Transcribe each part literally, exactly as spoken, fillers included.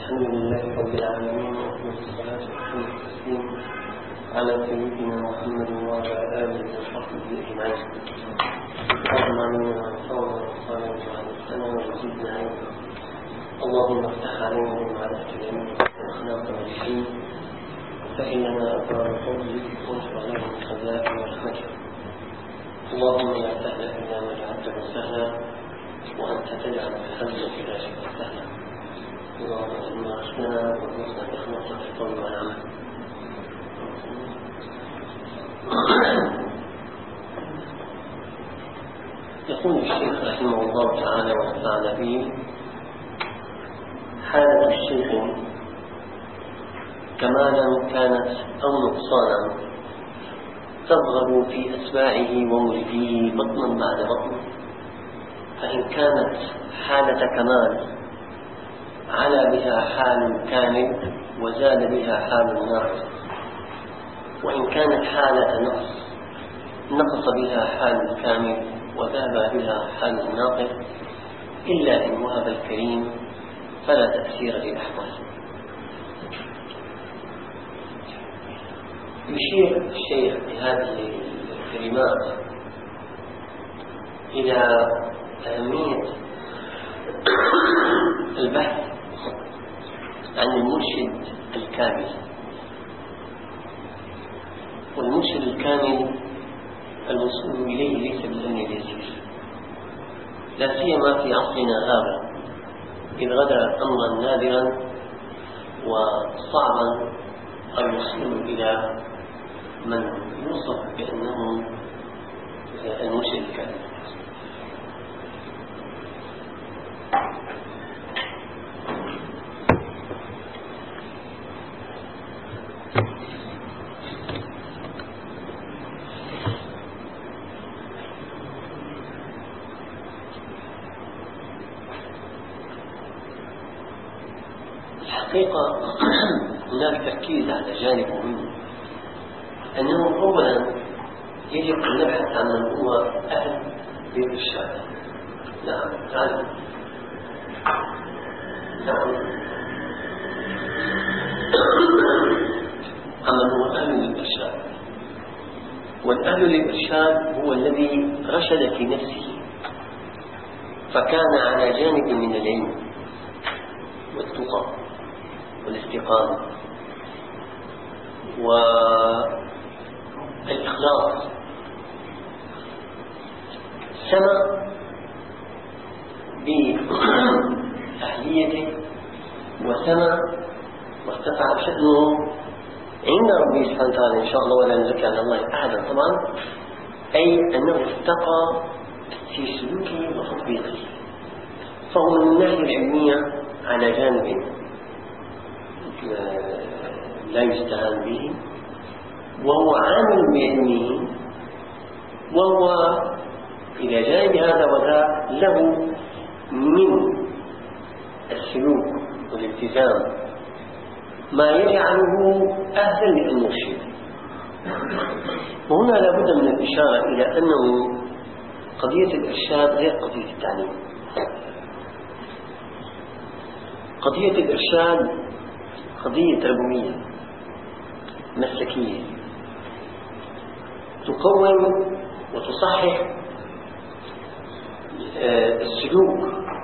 الحمد لله رب العالمين والصلاة والسلام على سيدنا محمد وعلى آله وصحبه أجمعين. اللهم علمنا ما ينفعنا وانفعنا بما علمتنا وزدنا علما. اللهم افتح علينا بمعرفة العلم والأخلاق والدين، وسهل لنا أبواب فضلك وانشر علينا من خزائن رحمتك. اللهم لا سهل إلا ما جعلته سهلا، وأنت تجعل الحزن إذا شئت سهلا. اللهم اجعلنا رشدنا وارزقنا الإخلاص في القول والعمل. يقول الشيخ رحمه الله تعالى ونفعنا به: حالة الشيخ كمالا كانت أو نقصانا تظهر في أتباعه ومريديه بطنا بعد بطن، فإن كانت حالة كمال علا بها حال كامل وزاد بها حال ناقص، وإن كانت حالة نقص نقص بها حال كامل وذهب بها حال ناقص، إلا إن وهب الكريم فلا تأثير للأحوال. يشير الشيخ بهذه الكلمات إلى أهمية البحث عن المرشد الكامل. والمرشد الكامل الوصول إليه ليس بالأمر اليسير، لا سيما في عصرنا هذا إذ غدا أمرا نادرا وصعبا الوصول إلى من يوصف بأنه المرشد الكامل. الحقيقة هناك تركيز على جانب مهم، أنه أولا يجب أن نبحث عن من هو أهل للإرشاد. نعم تعالى نعم عن من هو أهل للإرشاد. والأهل للإرشاد هو الذي رشد في نفسه فكان على جانب من العلم والتقى والاستقامة والإخلاص، سمى بأهليته وسمى وارتفع شأنه عند ربه سبحانه وتعالى إن شاء الله، ولا نزكي على الله أحدا طبعا، أي أنه ارتقى في سلوكه وتطبيقه، فهو من الناحية العلمية على جانب لا يستهان به، وهو عامل بعلمه، وهو إلى جانب هذا وذاك له من السلوك والالتزام ما يجعله أهلا للمرشد. وهنا لابد من الإشارة إلى أنه قضية الإرشاد غير قضية التعليم. قضية الإرشاد قضية تربوية مسلكية تقوم وتصحح السلوك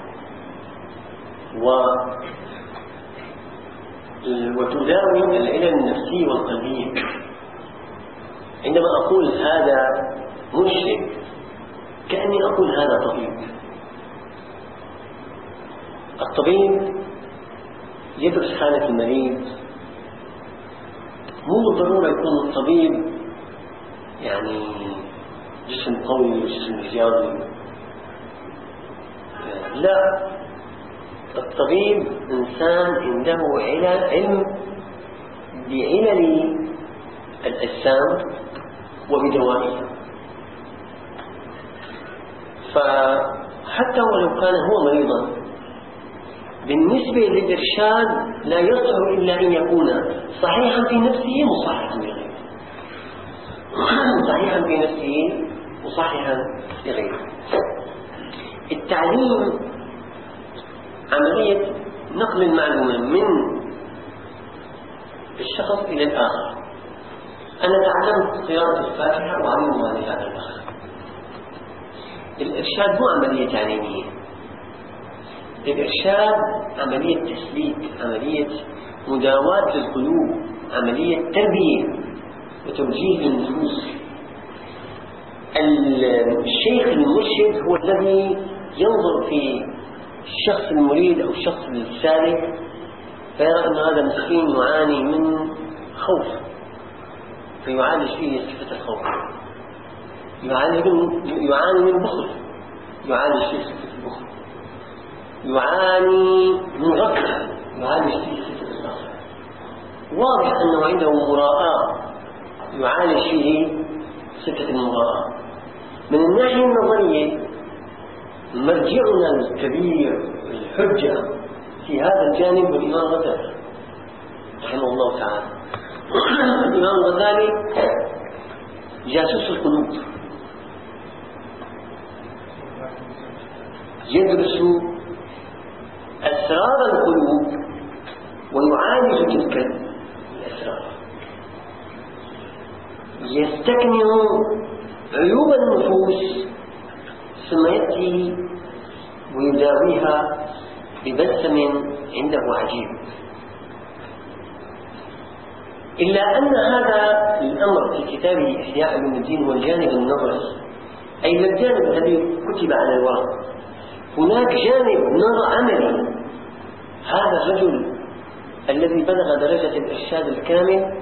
وتداوي العلل النفسية والقلبية. عندما أقول هذا مرشد كأني أقول هذا طبيب. الطبيب يدرس حالة المريض، مو بالضرورة يكون الطبيب يعني جسم قوي وجسم رياضي، لا، الطبيب إنسان عنده علم بعلل الأجسام وبدوائها، فحتى ولو كان هو مريضا بالنسبة للإرشاد لا يصح إلا أن يكون صحيحا في نفسه مصححا لغيره، صحيحا في نفسه مصححا لغيره. التعليم عملية نقل المعلومة من الشخص إلى الآخر. أنا تعلمت قراءة الفاتحة وعلمها لهذا الأخ. الإرشاد مو عملية تعليمية، الإرشاد عملية تسليك، عملية مداواة للقلوب، عملية تربية وتوجيه للنفوس. الشيخ المرشد هو الذي ينظر في الشخص المريد أو الشخص السالك فيرى أن هذا مسكين يعاني من خوف فيعالج فيه صفة الخوف، يعاني من بخل يعالج فيه صفة البخل، يعاني من غفلة يعالج فيه صفة الغفلة. واضح أنه عنده مراءة يعالج فيه صفة المراءة. من الناحية النظرية مرجعنا الكبير الحجة في هذا الجانب الإمام الغزالي رحمه الله تعالى. الإمام الغزالي جاسوس القلوب، يدرس أسرار القلوب ويعالج تلك الأسرار، يستكمل عيوب النفوس ثم يأتي ويداويها ببسم عنده عجيب. إلا أن هذا الأمر في كتابه إحياء علوم الدين هو الجانب النظري، أي الجانب الذي كتب على الورق. هناك جانب نظر عملي. هذا الرجل الذي بلغ درجة الإرشاد الكامل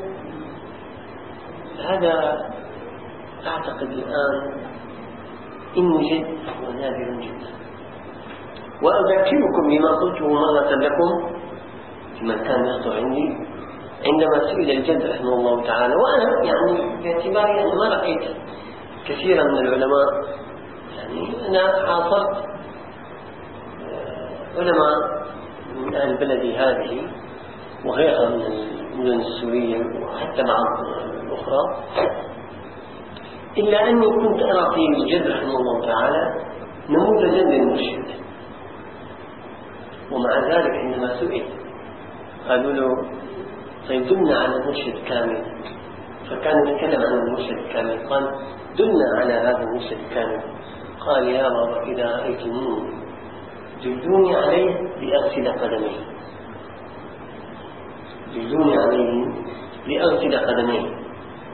هذا أعتقد الآن إن وجد هو نادر جدا. وأذكركم بما قلته مرة لكم لمن كان يخطر عندي عندما سئل الجد رحمه الله تعالى، وأنا يعني باعتباري أن ما رأيت كثيرا من العلماء، يعني أنا عاصرت علماء من أهل بلدي هذه وغيرها من المدن السورية وحتى بعض الأخرى، إلا أني كنت أرى في الجد رحمه الله تعالى نموذجا للمرشد. ومع ذلك عندما سئل قالوا له طيب دلنا على المرشد كامل، فكان يتكلم عن المرشد الكامل، قال دلنا على هذا المرشد الكامل. قال يا بابا إذا رأيتموني دلوني عليه لأغسل قدميه، دلوني عليه لأغسل قدميه.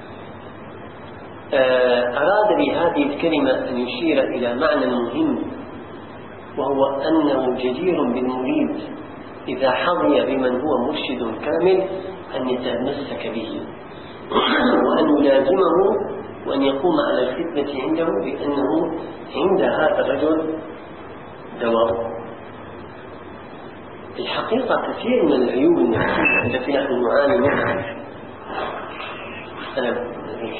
أراد بهذه الكلمة أن يشير إلى معنى مهم، وهو أنه جدير بالمريد إذا حظي بمن هو مرشد كامل أن يتمسك به وأن يلازمه وأن يقوم على الخدمة عنده، بأنه عند هذا الرجل دواء. الحقيقة كثير من العيوب النفسية التي نحن نعاني منها. أنا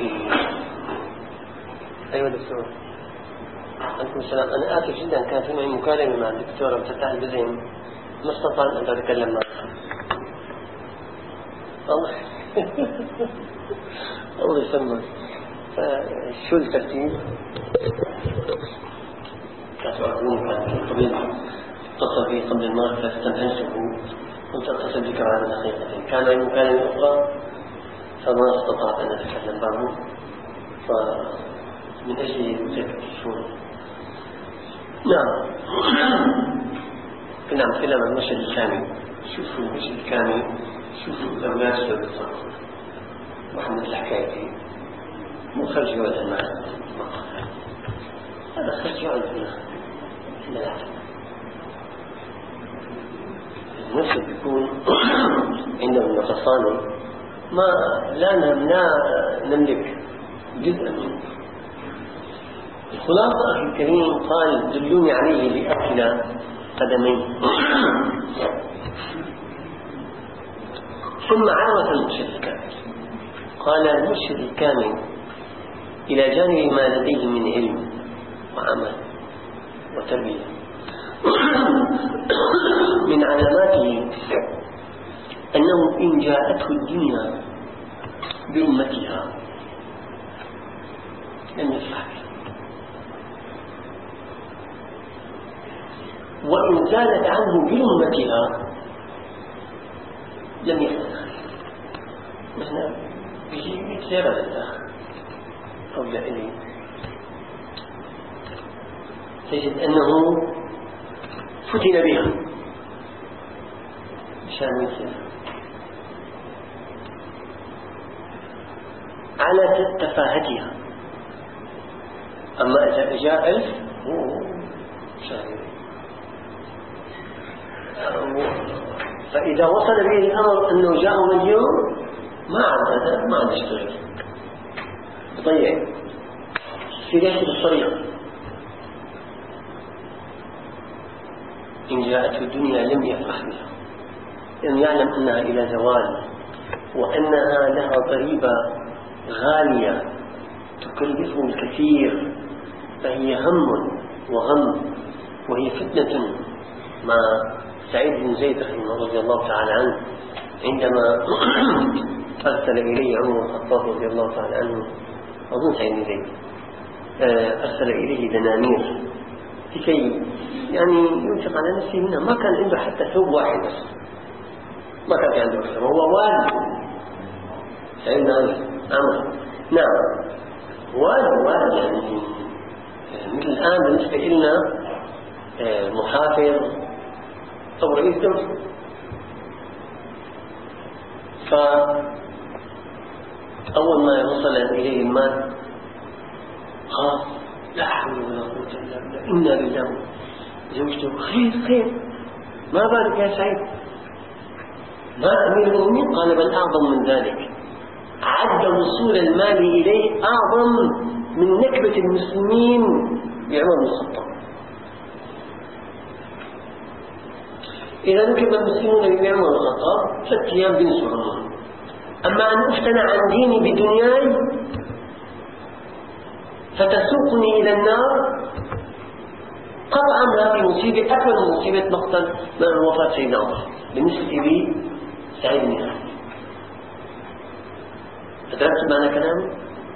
أيها الدكتور عليكم السلام، أنا آسف جدا كان في معي مكالمة مع الدكتورة بتفتح البزين ما استطعت أن أتكلم معها. الله الله يسلمك. شو الترتيب؟ كاتبون كان الطبيب اتصل بي قبل المغرب فاستنهزته، كنت أتصل بك بعد دقيقتين، كان معي مكالمة أخرى فما استطعت أن أتكلم معه، فمن أجل ذلك الشغل. نعم كنا عم نتكلم عن المرشد الكامل. شوفوا المرشد الكامل، شوفوا الأولاد شو بيتصرفوا. محمد الحكاية مو خرج يقعد المعنى، هذا خرج يقعد هنا لا. المرشد بيكون عنده النقصان ما لا لا نملك جزءا منه. الخلاصة أخي الكريم قال دلوني عليه لأكل قدميه. ثم عرف المرشد الكامل، قال المرشد الكامل إلى جانب ما لديه من علم وعمل وتربية من علاماته أنه إن جاءته الدنيا بأمتها لم يفرح بها، وإن زالت عنه بأمتها لم يفعل مثلا بيجي سيارة للآخر أو لإلي تجد أنه فتن بها مشان يسير على تفاهتها. أما إذا جاء ألف شاهد. فإذا وصل به الأمر أنه جاء مليون ما عاد هذا ما عاد يشتغل يضيع سياسة الطريق. إن جاءته الدنيا لم يفرح بها لأن يعلم أنها إلى زوال وأنها لها ضريبة غالية تكلفه الكثير، فهي هم وغم وهي فتنة. ما سعيد بن زيد رحمه رضي الله تعالى عنه عندما أرسل إليه عمر الخطاب رضي الله تعالى عنه أظن سعيد بن زيد أرسل إليه دنانير لكي يعني ينفق على نفسه منها. ما كان عنده حتى ثوب واحد بس، ما كان عنده أكثر، وهو والد سعيد بن عمر. نعم والد والد يعني مثل الآن بالنسبة لنا محافظ أو رئيس دولة. فأول ما وصل إليه المال خاف لا حول ولا قوة إلا بالله إنا لله. زوجته خير خير ما بالك يا سعيد؟ ما أمير المؤمنين؟ قال بل أعظم من ذلك، عد وصول المال إليه أعظم من نكبة المسلمين بعمر بن الخطاب. إذا نكب المسلمون بعمر بن الخطاب ثلاث أيام بنسوا عمر. أما أن أفتن عن ديني بدنياي فتسوقني إلى النار قطعا هذه مصيبة أكبر من مصيبة مقتل من وفاة سيدنا عمر بالنسبة لي سعيد بن زيد. أدركت معنى كلامي؟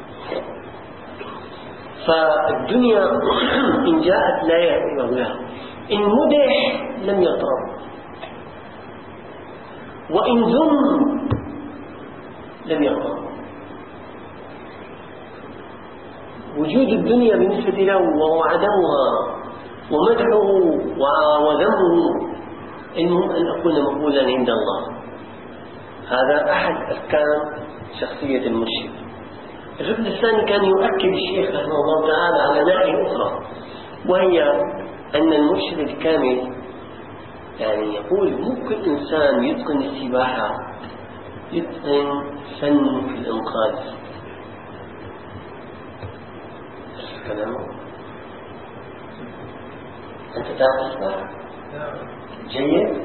فالدنيا إن جاءت لا يأتي لها، إن مدح لم يطرب، وإن ذم لم يطرب. وجود الدنيا بالنسبة له وهو عدمها ومدحه وذمه المهم أن أكون مقبولا عند الله. هذا أحد أركان شخصية المرشد. الركن الثاني كان يؤكد الشيخ رحمه الله تعالى على ناحية أخرى، وهي أن المرشد الكامل يعني يقول مو كل إنسان يتقن السباحة يتقن فن في الإنقاذ. كلامه أنت تعرف السباحة جيد،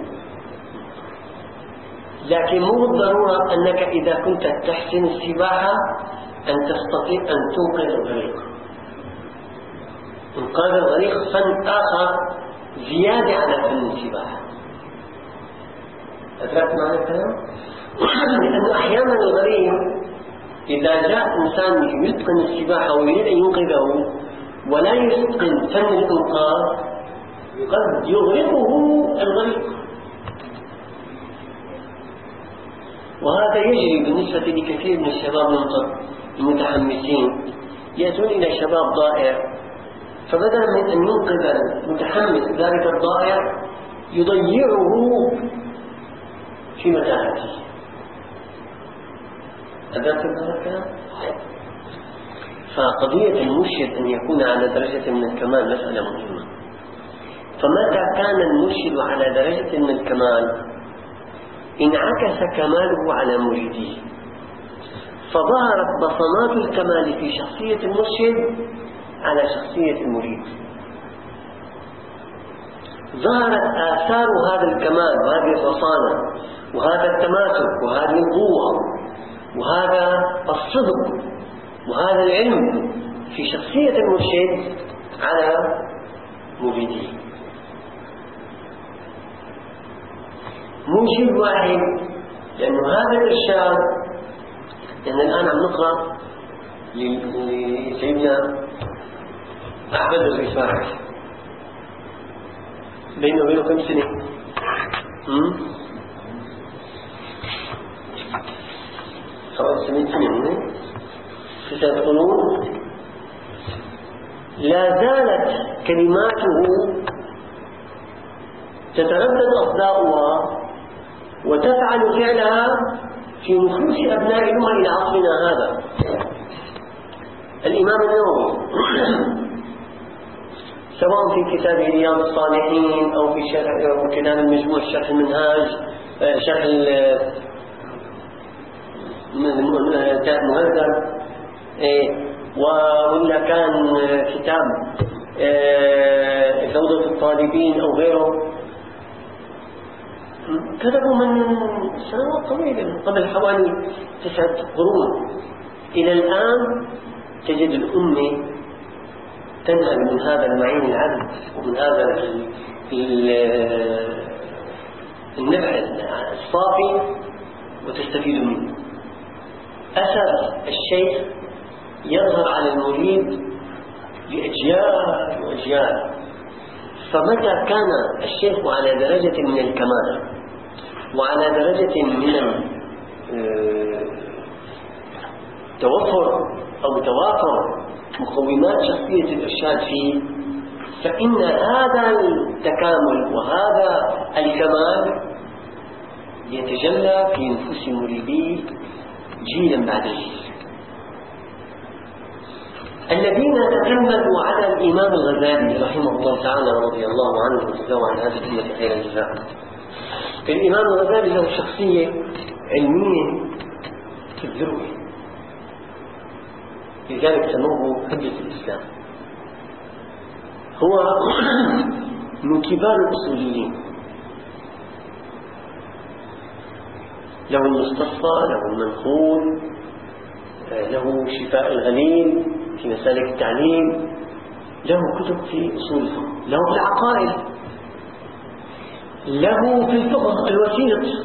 لكن مو بالضرورة أنك إذا كنت تحسن السباحة أن تستطيع أن تنقذ الغريق. إنقاذ الغريق فن آخر زيادة على فن السباحة. أدركت معنى الكلام؟ لأنه أحيانا الغريق إذا جاء إنسان يتقن السباحة ويريد أن ينقذه ولا يتقن فن الإنقاذ قد يغرقه الغريق. وهذا يجري بالنسبة لكثير من الشباب المتحمسين، يأتون إلى شباب ضائع، فبدلا من أن ينقذ المتحمس ذلك الضائع يضيعه في متاهته. أدركت هذا الكلام؟ فقضية المرشد أن يكون على درجة من الكمال مسألة مهمة. فمتى كان المرشد على درجة من الكمال انعكس كماله على مريده، فظهرت بصمات الكمال في شخصية المرشد على شخصية المريد. ظهرت آثار هذا الكمال وهذه الرصانة وهذا التماسك وهذه القوة وهذا الصدق وهذا العلم في شخصية المرشد على مريده. مرشد واحد، لأنه هذا الإرشاد يعني الآن عم نقرأ لسيدنا أحمد الرفاعي بينه وبينه كم سنة؟ حوالي سبعين سنة ستة قرون، لا زالت كلماته تتردد أصداؤها وتفعل فعلها في نفوس أبناء الأمة إلى عصرنا هذا. الإمام النووي سواء في كتاب رياض الصالحين أو في شرح أو كتاب المجموع شرح المنهاج شرح المهذب، ولا كان كتاب روضة الطالبين أو غيره، كتبوا من سنوات طويلة قبل حوالي تسعة قرون. إلى الآن تجد الأمة تنهل من هذا المعين العذب ومن هذا النفع الصافي وتستفيد منه. أثر الشيخ يظهر على المريد لأجيال وأجيال. فمتى كان الشيخ على درجة من الكمال وعلى درجة من التوفر أو توافر مقومات شخصية الإرشاد فيه، فإن هذا التكامل وهذا الكمال يتجلى في نفوس مريديه جيلا بعد جيل. الذين تكلموا على الإمام الغزالي رحمه الله تعالى رضي الله عنه وجزاه عن هذه الأمة خير الجزاء. الإمام الغزالي له شخصية علمية في الذروة، لذلك سموه حجة الإسلام. هو من كبار الأصوليين، له المستصفى، له المنقول، له شفاء الغليل في مسالك التعليم، له كتب في أصول الفقه، له في العقائد، له في الفقه الوسيط،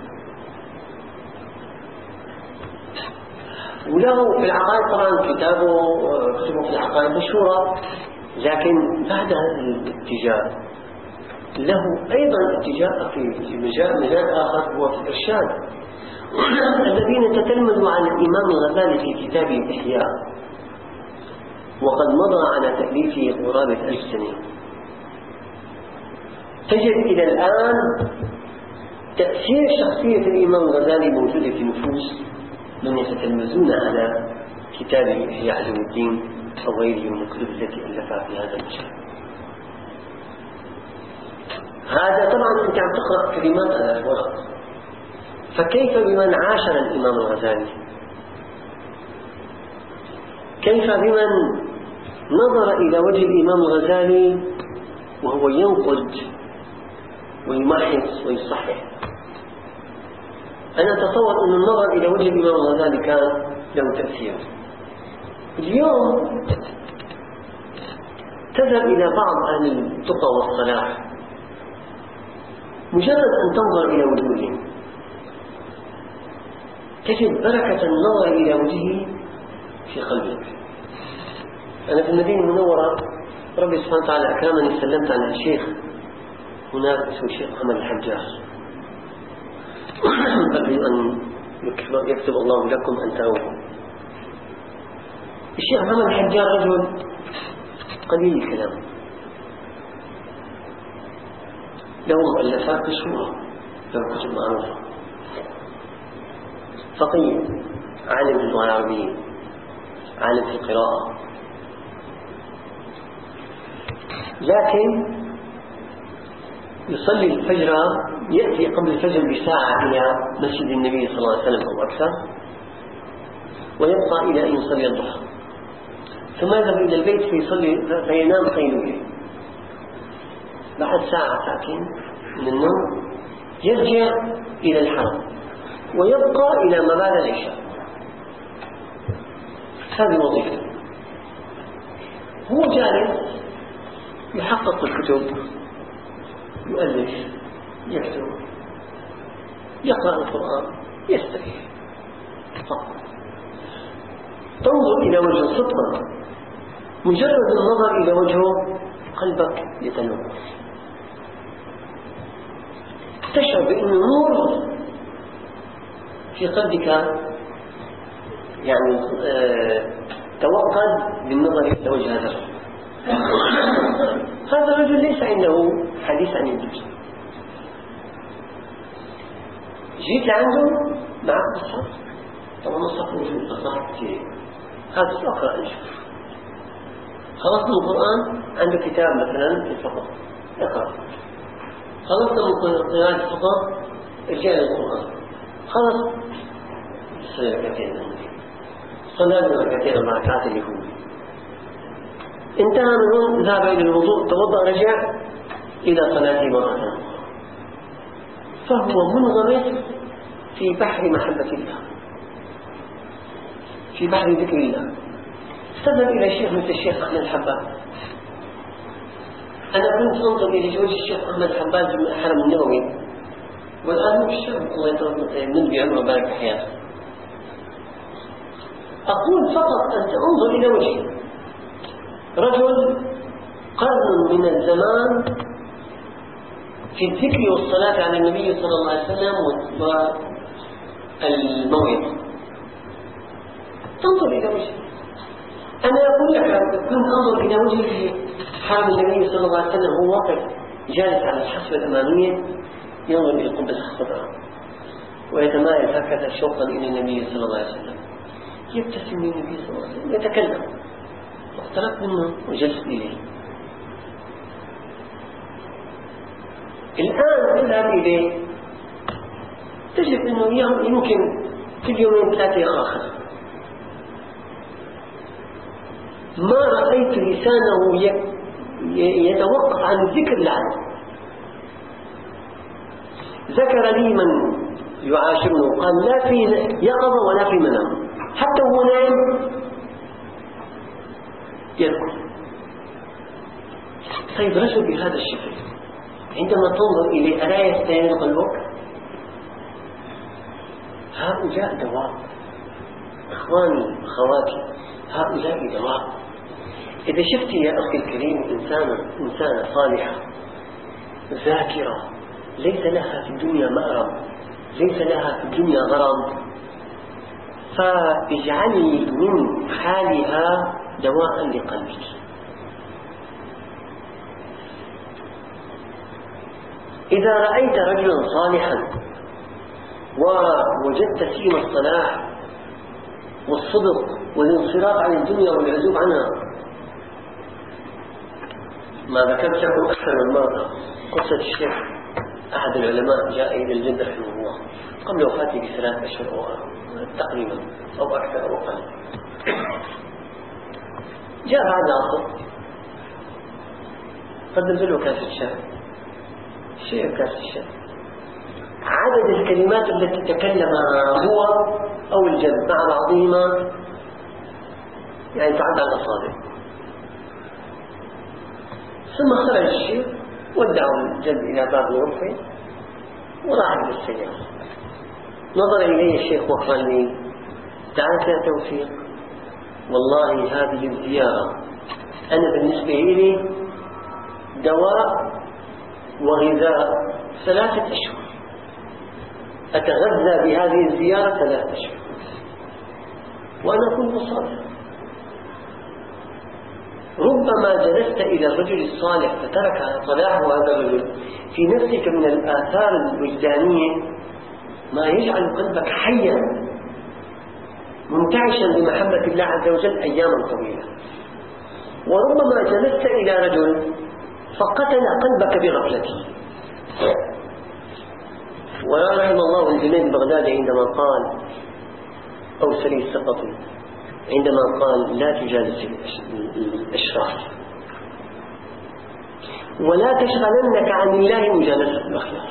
وله في العقائد طبعا كتابه كتبه في العقائد مشهورة. لكن بعد هذا الاتجاه له أيضا اتجاه في مجال, مجال آخر هو في الإرشاد. الذين تتلمذوا على الإمام الغزالي في كتابه الإحياء وقد مضى على تأليفه قرابة ألف سنة، تجد إلى الآن تأثير شخصية الإمام الغزالي موجودة في نفوس من يتتلمذون على كتابه إحياء علوم الدين أو غيره من الكتب التي ألفها في هذا المجال. هذا طبعا أنت عم تقرأ كلمات على الورق، فكيف بمن عاشر الإمام الغزالي؟ كيف بمن نظر إلى وجه الإمام الغزالي وهو ينقد ويمحص ويصحح؟ أنا أتصور أن النظر إلى وجه الإمام الغزالي كان له تأثير. اليوم تذهب إلى بعض أهل التقى والصلاح، مجرد أن تنظر إلى وجوههم تجد بركة النظر إلى وجهه في قلبك. أنا في المدينة المنورة ربي سبحانه وتعالى أكرمني، سلمت على الشيخ هناك اسمه الشيخ محمد الحجاج، أرجو أن يكتب الله لكم أن تروه. الشيخ محمد الحجاج رجل قليل الكلام، له مؤلفات مشهورة، له كتب معروفة، فقيه، عالم في اللغة العربية، عالم في القراءة، لكن يصلي الفجر، يأتي قبل الفجر بساعة إلى مسجد النبي صلى الله عليه وسلم أو أكثر، ويبقى إلى أن يصلي الضحى، ثم يذهب إلى البيت فيصلي فينام قيلولة. بعد ساعة ساعتين من النوم يرجع إلى الحرم ويبقى إلى ما بعد العشاء. هذه وظيفة. هو جالس يحقق الكتب، يؤلف، يكتب، يقرأ القرآن، يستريح فقط. تنظر إلى وجهه صدقا، مجرد النظر إلى وجهه قلبك يتنور، تشعر بأن النور في قلبك يعني آه توقد بالنظر إلى وجه هذا الرجل. هذا الرجل ليس عنده حديث عن الذكر. جيت لعنده معك بالصف، طبعا الصف موجود أصحاب كثير، هذا أقرأ أنشوف. خلصنا من القرآن، عنده كتاب مثلا في الفقه اقرأ. خلصنا من قراءة الفقه، ارجع للقرآن. خلص صلى ركعتين صلى ركعتين أربع ركعات اللي هو انتهى منه، ذهب إلى الوضوء، توضأ، رجع إلى صلاته مرة أخرى. فهو منغمس في بحر محبة الله، في بحر ذكر الله. استذهب إلى شيخ مثل الشيخ أحمد الحباب. أنا كنت أنظر إلى وجه الشيخ أحمد الحباب من الحرم النووي، والآن مش شاب الله يمد بعمره وبارك في حياته. أقول فقط أنت انظر إلى وجهه، رجل قرن من الزمان في الذكر والصلاة على النبي صلى الله عليه وسلم والموعظة. انظر إلى وجهه. أنا أقول لك كنت أنظر إلى وجهه حرم النبي صلى الله عليه وسلم، هو واقف جالس على الحصبة الأمامية ينظر إلى القبة الخضراء ويتمايل هكذا شوقا إلى النبي صلى الله عليه وسلم، يبتسم للنبي صلى الله عليه وسلم، يتكلم. اقتربت منه وجلست إليه. الآن تذهب إليه تجد أنه يمكن في اليومين ثلاثة آخر ما رأيت لسانه يتوقف عن الذكر لعنه. ذكر لي من يعاشرنه قال لا في يقظة ولا في منام، حتى هو نائم يذكر. طيب رجل بهذا الشكل عندما تنظر إليه ألا يستيقظ قلبك؟ هؤلاء دواء إخواني أخواتي، هؤلاء دواء. إذا شفت يا أخي الكريم إنسانة إنسانة صالحة ذاكرة ليس لها في الدنيا مأرب، ليس لها في الدنيا غرض، فاجعلي من حالها دواء لقلبك. إذا رأيت رجلا صالحا ووجدت فيه الصلاح والصدق والانصراف عن الدنيا والعزوب عنها، ما ذكرت لكم أكثر من مرة قصة الشيخ أحد العلماء جاء إلى الجدة رحمه الله قبل وفاته بثلاث أشهر تقريبا أو أكثر أو أقل. جاء بعد عصر قدمت له كاسة الشاي، شيء كاسة الشاي، عدد الكلمات التي تكلمها هو أو الجد مع بعضهما يعني تعدى على الأصابع. ثم خرج الشيخ ودعوا الجد إلى باب الغرفة وراح بالسيارة. نظر إليه الشيخ وقال لي تعال يا توفيق، والله هذه الزيارة أنا بالنسبة لي دواء وغذاء ثلاثة أشهر، أتغذى بهذه الزيارة ثلاثة أشهر وأنا كنت صادق. ربما جلست إلى الرجل الصالح فترك صلاحه هذا الرجل في نفسك من الآثار الوجدانية ما يجعل قلبك حيا منتعشا بمحبة الله عز وجل أياما طويلة. وربما جلست إلى رجل فقتل قلبك بغفلته. ورحم الله الجنيد البغدادي عندما قال أو سري السقطي عندما قال لا تجالس الأشرار ولا تشغلنك عن الله مجالسة الأخيار.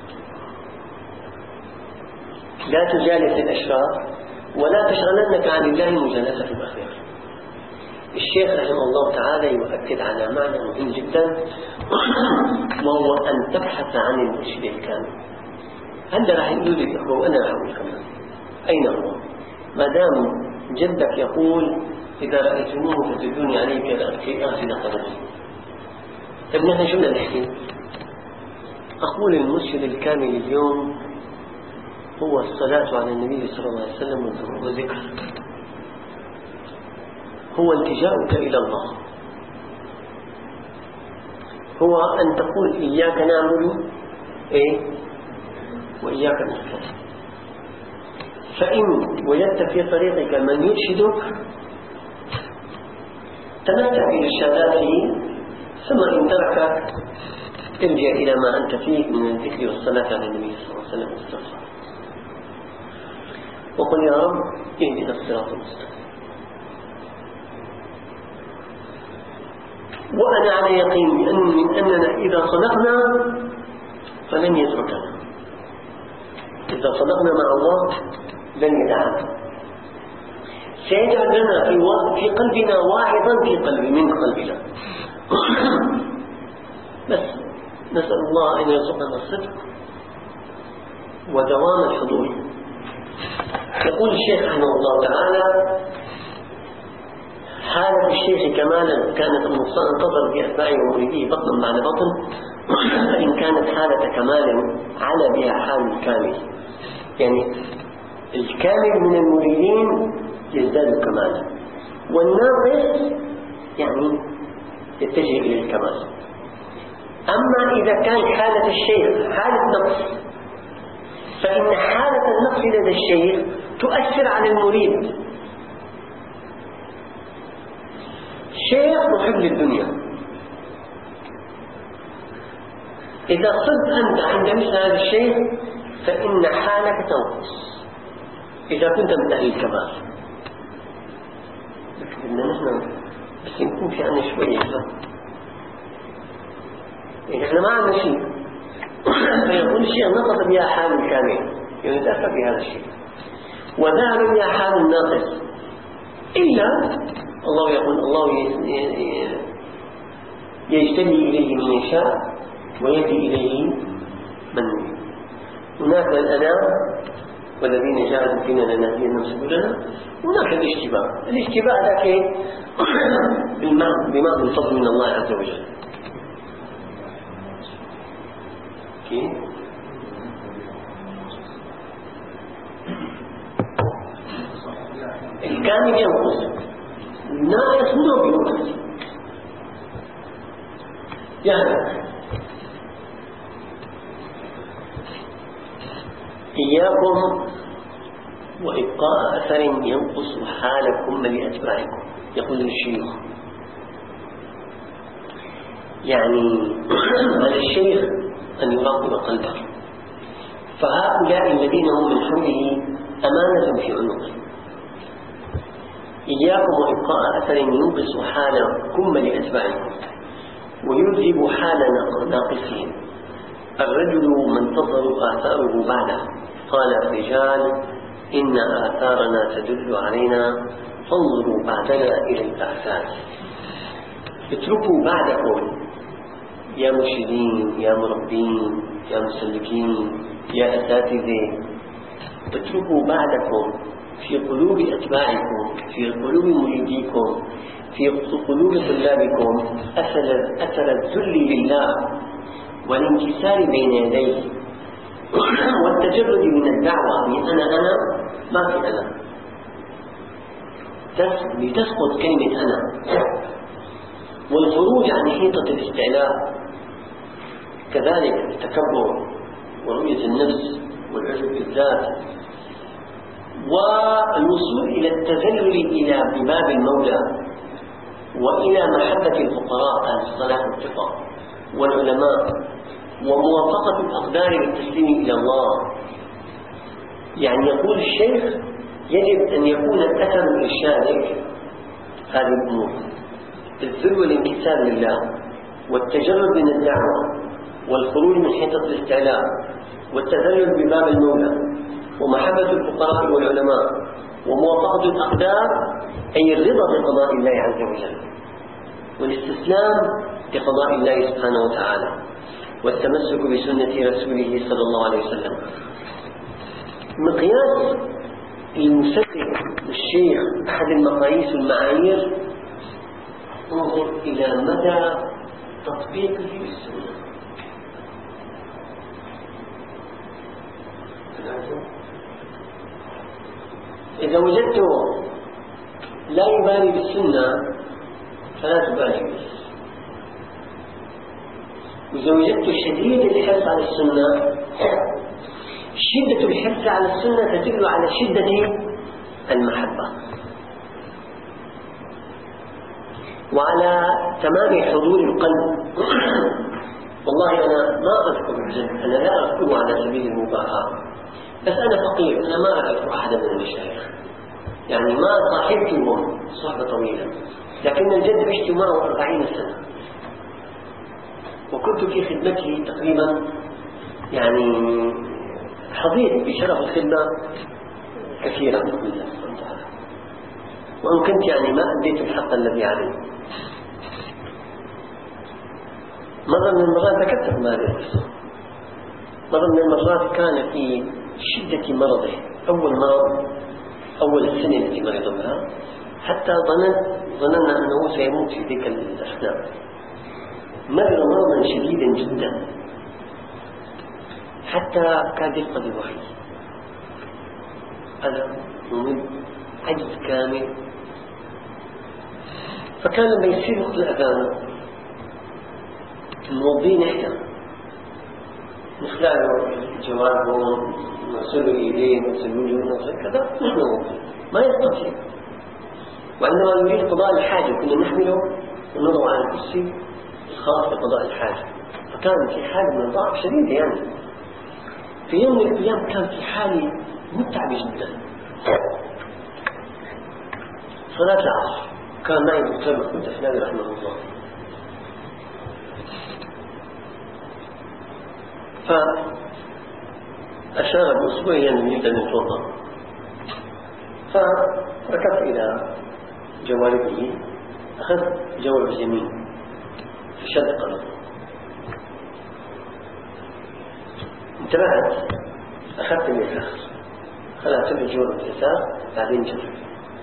لا تجالس الأشرار ولا تشغلنك عن الله مجالسة الأخيار. الشيخ رحمه الله تعالى يؤكد على معنى مهم جدا، وهو أن تبحث عن المرشد الكامل. هذا راح يقول لي الأخوة وأنا راح أقول كمان أين هو؟ ما دام جدك يقول إذا رأيتموه فتدوني عليه كأغسل قدمي. طيب نحن شو بدنا نحكي؟ أقول المرشد الكامل اليوم هو الصلاة على النبي صلى الله عليه وسلم والذكر. هو التجاؤك إلى الله، هو أن تقول إياك نعبد إيه وإياك نستعين. فإن وجدت في طريقك من يرشدك تمتع بإرشاداته، ثم إن تركك ارجع إلى ما أنت فيه من الذكر والصلاة على النبي صلى الله عليه وسلم واستغفر وقل يا رب اهدنا الصراط المستقيم. وأنا على يقين بأن من أننا إذا صدقنا فلن يتركنا، إذا صدقنا مع الله لن يدعنا، سيجعل لنا في, في قلبنا واعظا في قلبي من قلبنا. بس نسأل الله أن يرزقنا الصدق ودوام الحضور. يقول الشيخ رحمه الله تعالى: حالة الشيخ كمالا كانت النقصان انتظر في أتباعه ومريديه بطنا بعد بطن، فإن كانت حالة كمال على بها حال الكامل، يعني الكامل من المريدين يزداد كمالا، والناقص يعني يتجه إلى الكمال. أما إذا كان حالة الشيخ حالة نقص، فإن حالة النقص لدى الشيخ تؤثر على المريد. شيخ محب للدنيا، إذا صدت أنت عند مثل هذا الشيخ فإن حالك تنقص إذا كنت من أهل الكمال. بدنا نحن بس نكون في عنا شوية يعني إحنا ما عندنا شيء، فيقول الشيء نقص بها حال الكامل، يعني نتأثر بهذا الشيء، وذهب بها حال الناقص، إلا الله يقول الله يجتبي إليه من يشاء ويهدي إليه من يريد. هناك الأنام والذين جاهدوا فينا لنهدينهم سبلنا، هناك الاشتباع. الاشتباع ذاك بمعنى الفضل من الله عز وجل. كيف؟ الكامل ينقص، الناقص منه بينقص. يعني إياكم وإبقاء أثر ينقص حالكم لأتباعكم. يقول الشيخ يعني على الشيخ أن يراقب قلبه، فهؤلاء الذين هم من حوله أمانة في عنقه. إياكم وإبقاء أثر ينقص حالكم لأتباعكم ويذهب حال ناقصهم. الرجل من تظهر آثاره بعده، قال الرجال إن آثارنا تدل علينا فانظروا بعدنا إلى الآثار. اتركوا بعدكم يا مرشدين يا مربين يا مسلكين يا أساتذة، اتركوا بعدكم في قلوب أتباعكم، في قلوب مريديكم، في قلوب طلابكم أثر أثر الذل لله والانكسار بين يديه والتجرد من الدعوة من أنا أنا ما في أنا، لتسقط كلمة أنا، والخروج عن حيطة الاستعلاء، كذلك التكبر ورؤية النفس والعجب بالذات، والوصول إلى التذلل إلى بباب المولى وإلى محبة الفقراء أهل الصلاح والتقى والعلماء وموافقة الأقدار للتسليم إلى الله. يعني يقول الشيخ يجب أن يكون أثر إرشادك هذه الأمور: الذل والانكسار لله، والتجرد من الدعوة، والخروج من حيطة الاستعلاء، والتذلل بباب المولى، ومحبة الفقراء والعلماء، وموافقة الأقدار أي الرضا بقضاء الله عز وجل، والاستسلام لقضاء الله سبحانه وتعالى، والتمسك بسنة رسوله صلى الله عليه وسلم. مقياس المسلك والشيخ أحد المقاييس والمعايير انظر إلى مدى تطبيقه للسنة. إذا وجدت لا يبالي بالسنة فلا تبالي به. وإذا وجدت شديد الحرص على السنة، شدة الحرص على السنة تدل على شدة المحبة وعلى تمام حضور القلب. والله أنا ما أذكر الجد، أنا لا أذكره على سبيل المباحة، بس أنا فقير، أنا ما أعرف أحدا من المشايخ، يعني ما صاحبتهم صحبة طويلة، لكن الجد عشت معه أربعين سنة وكنت في خدمته تقريبا، يعني حظيت بشرف الخدمة كثيرا بإذن الله سبحانه وتعالى، وإن كنت يعني ما أديت الحق الذي علي. مرة من المرات ذكرت ما هذه القصة. مرة من المرات كان في شدة مرضه، أول مرض، أول السنة التي مرض بها، حتى ظننت ظننا أنه سيموت في تلك الأثناء. مرض مرضا شديدا جدا حتى كاد يفقد الوعي، ألم ممل، عجز كامل. فكان لما يصير وقت الأذان الموظفين يحكم نخلع له الجواب ونغسل له ايديه ونغسل وجهه كذا، نحن ما يستطيع. وعندما نريد قضاء الحاجة كنا نحمله ونضعه على الكرسي الخاص بقضاء الحاجة، فكان في حالة من الضعف شديد. يعني في يوم من الأيام كان في حالة متعبة جدا، صلاة العصر، كان معي دكتور محمود أفلاني رحمه الله، فأشار بأسبوعي أن يريد أن يتوضأ، فركبت إلى جوانبه، أخذت جوانب اليمين في شد قدم، انتبهت أخذت اليسار، خلعت له جوانب اليسار، بعدين جرب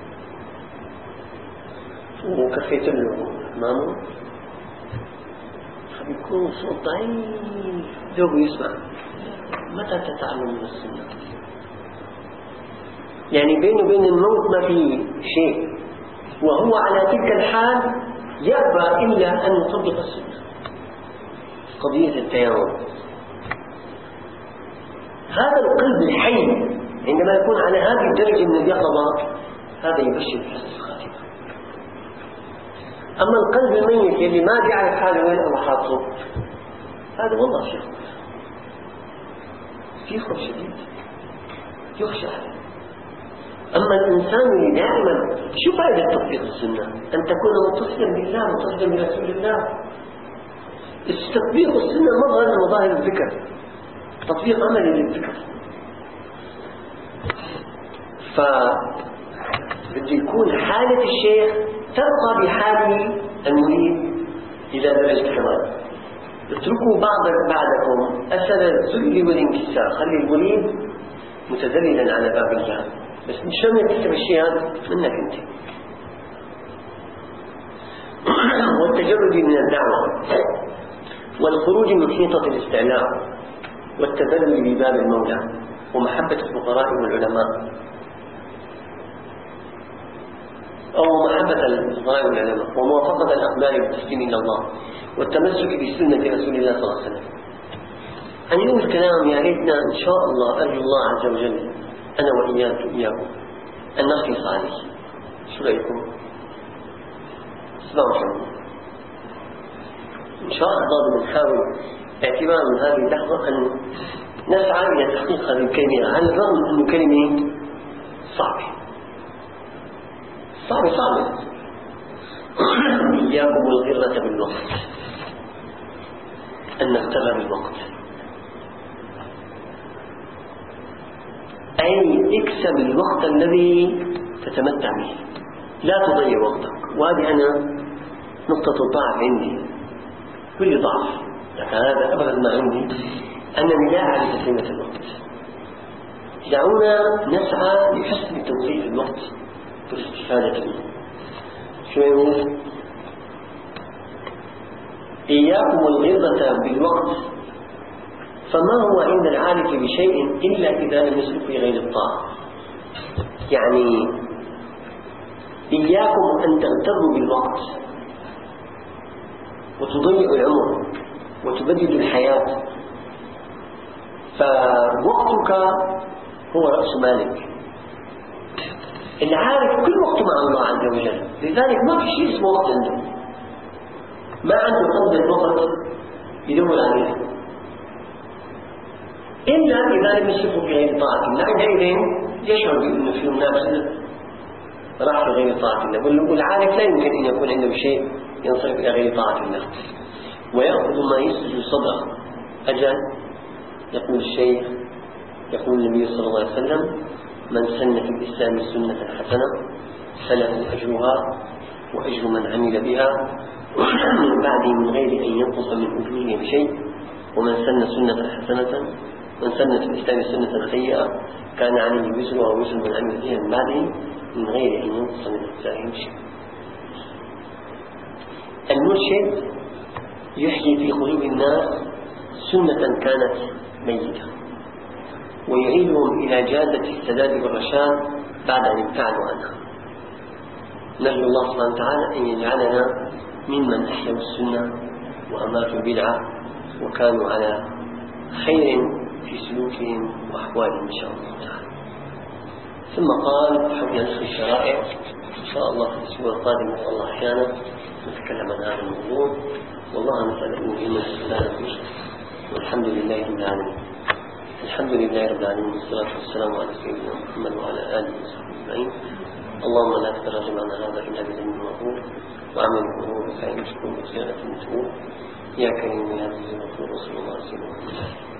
وكفيت له أمامه، فبيكون صوت ضعيف ذوق يسمع. متى تتعلم من السنة؟ يعني بينه وبين الموت ما في شيء، وهو على تلك الحال يأبى إلا أن يطبق السنة. قضية التيامن، هذا القلب الحي عندما يكون على هذه الدرجة من اليقظة هذا يبشر بحسن الخاتمة. أما القلب الميت اللي ما جعل حاله وين أو حاطه، هذا والله شيء في خوف شديد يخشى عليه. أما الإنسان اللي دائما، شو فائدة تطبيق السنة؟ أن تكون متصلا بالله متصلا برسول الله. تطبيق السنة مظهر من مظاهر الذكر، تطبيق عملي للذكر. فبده يكون حالة الشيخ تبقى بحال المريد إلى درجة كمال. اتركوا بعض بعدكم أثر الذل والانكسار، خلي المريد متذللا على باب الله، بس مشان يكتب الشيء هذا منك أنت. والتجرد من الدعوة والخروج من حيطة الاستعلاء والتذلل بباب المولى ومحبة الفقراء والعلماء، أو محبة الفقراء والعلماء وموافقة الأقبال والتسليم إلى الله والتمسك بسنة رسول الله صلى الله عليه وسلم. عن يوم الكلام يا ريتنا إن شاء الله أرجو الله عز وجل أنا وإياكم إياكم أن نخلص عليه. شو رأيكم؟ اسمعوا شو إن شاء الله بنحاول اعتبارا من هذه اللحظة أن نسعى إلى تحقيق هذه الكلمة، على الرغم من أنه كلمة صعبة صعبة صعبة. إياكم الغرة بالوقت، أن نغتر بالوقت، أي اكسب الوقت الذي تتمتع به، لا تضيع وقتك. وهذه أنا نقطة ضعف عندي، كل ضعف، لكن هذا أبغض ما عندي، أنني لا أعرف قيمة الوقت. دعونا نسعى لحسن توظيف الوقت والاستفادة منه. شو يقول؟ إياكم الغرة بالوقت، فما هو عند العارف بشيء إلا إذا لم يسلك في غير الطاعة. يعني إياكم أن تغتروا بالوقت وتضيعوا العمر وتبددوا الحياة، فوقتك هو رأس مالك. العارف كل وقته مع الله عز وجل، لذلك ما في شيء اسمه وقت عنده، ما عنده قدر وقت يدور عليه إلا إذا لم يشركوا في غير طاعة الله، عندئذ يشعر بأنه في منافسة راح في غير طاعة الله. والعارف لا يمكن أن يكون عنده شيء ينصرف إلى غير طاعة الله ويأخذ ما يسجد صدقه. أجل يقول الشيخ، يقول النبي صلى الله عليه وسلم: من سن في الإسلام سنة حسنة فله أجرها وأجر من عمل بها من بعده من غير أن ينقص من أجوره بشيء، ومن سن سنة حسنة من سن في الإسلام سنة سيئة كان عليه وزرها ووزر من عمل بها من بعده من غير أن ينقص من أجزائه شيء. المرشد يحيي في قلوب الناس سنة كانت ميتة ويعيدهم إلى جادة السداد والرشاد بعد أن ابتعدوا عنها. نرجو الله سبحانه وتعالى أن يجعلنا ممن أحيوا السنة وأماتوا البدعة وكانوا على خير في سلوكهم وأحوالهم إن شاء الله تعالى. ثم قال حول نسخ الشرائع، إن شاء الله في الأسبوع القادم إن شاء الله أحيانا نتكلم عن هذا الموضوع. والله نسأل أن يهمنا السلام والحمد لله رب العالمين. الحمد لله رب العالمين والصلاة والسلام على سيدنا محمد وعلى آله وصحبه أجمعين. اللهم لا تدع جمعنا هذا إلا بذنب مغفور وعمل مغفور وسائر شكور وسيرة متعود. يا كريم يا عزيز المغفور وصلى الله عليه وسلم.